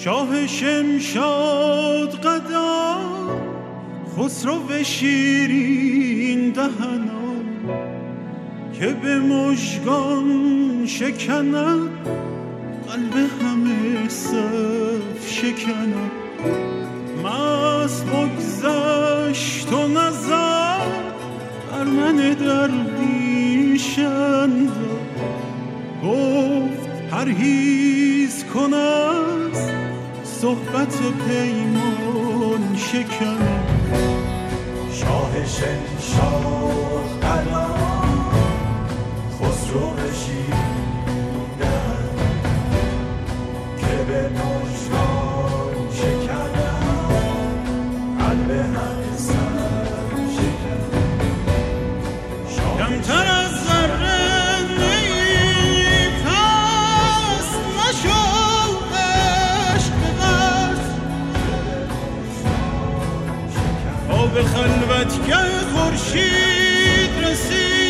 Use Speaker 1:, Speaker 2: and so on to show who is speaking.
Speaker 1: شاه شمشاد قدا خسرو شیرین دهنا که به مژگان شکند قلب همه صف شکند مست بگذشت و نظر بر من درویشند گفت پرهیز کن از صحبت پیمان شکن
Speaker 2: شاه شمشاد قلا خسرو شیرین که به مژگان شکند قلب همه صف شکند
Speaker 1: کمتر از ذره نیی پس نشو عشق ببرد تا به خلوتگه خورشید رسید